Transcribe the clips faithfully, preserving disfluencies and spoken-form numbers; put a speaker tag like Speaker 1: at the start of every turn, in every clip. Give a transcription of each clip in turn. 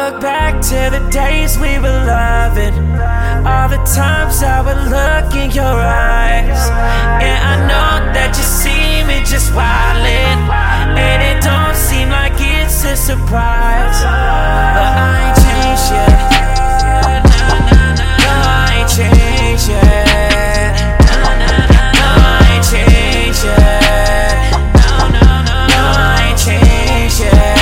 Speaker 1: look back to the days we were loving, all the times I would look in your eyes. And I know that you see me just wildin', and it don't seem like it's a surprise. But I ain't changed yet. No, I ain't changed yet. No, I ain't changed yet. No, I ain't changed yet.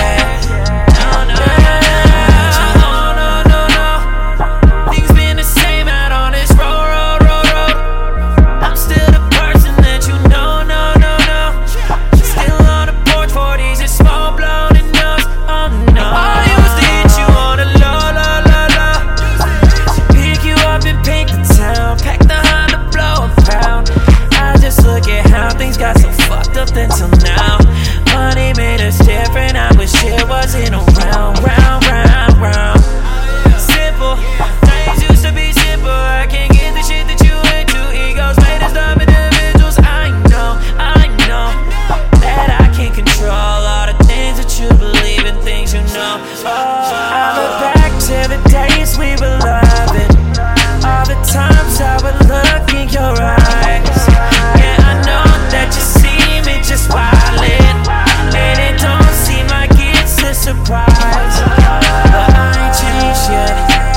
Speaker 1: Until now, money made us different. I wish it wasn't around, round, round, round. Simple, things used to be simple. I can't get the shit that you into. Egos made us dumb individuals. I know, I know that I can't control all the things that you believe in, things you know. Oh, I look back to the days we were loving, all the times I would look in your eyes. Yeah, I know that you see just wildin', and it don't seem like it's a surprise. But I ain't changed yet.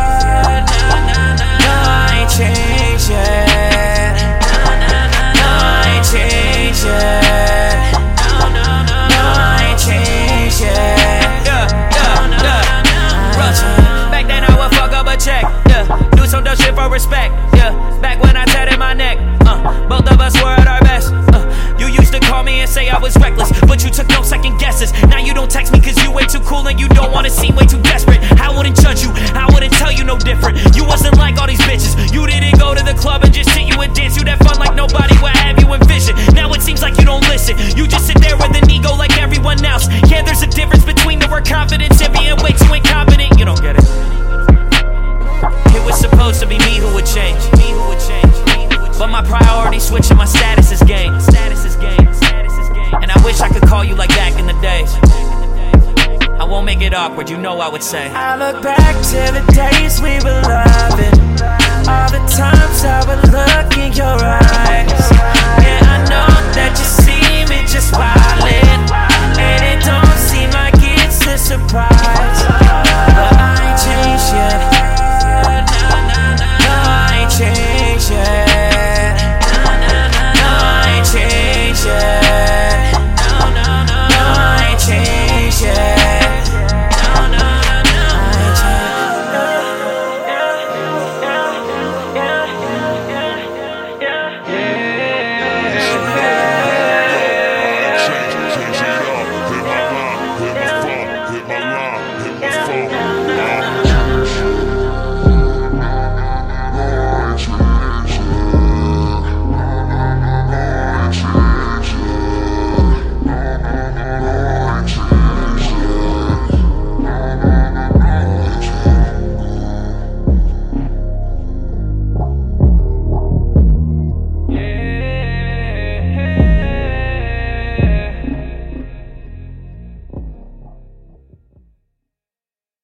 Speaker 1: No, I ain't changed yet. No, I ain't changed yet. No, I ain't changed yet. Yeah, yeah, yeah. Rush. Back then I would fuck up a check. Yeah, do some dumb shit for respect. Yeah, back when I tatted my neck. Uh, both of us were at our best. Uh, you used to call me and say I was reckless, but you took no second guesses. Now you don't text me cause you way too cool and you don't wanna seem way too desperate. I wouldn't judge you, I wouldn't tell you no different. You wasn't like all these bitches. You didn't go to the club and just sit you and dance. You'd have fun like nobody would have you envision. Now it seems like you don't listen. You just sit there with an ego like everyone else. Yeah, there's a difference between the word confidence and being way too incompetent. You don't get it. It was supposed to be me who would change. Me who would change. But my priorities switch and my status is gained. Status is gained. And I wish I could call you like back in the days. I won't make it awkward, you know I would say. I look back to the days we were loving, all the times I would look in your eyes. Yeah, I know that you see me just wildin', and it don't seem like it's a surprise.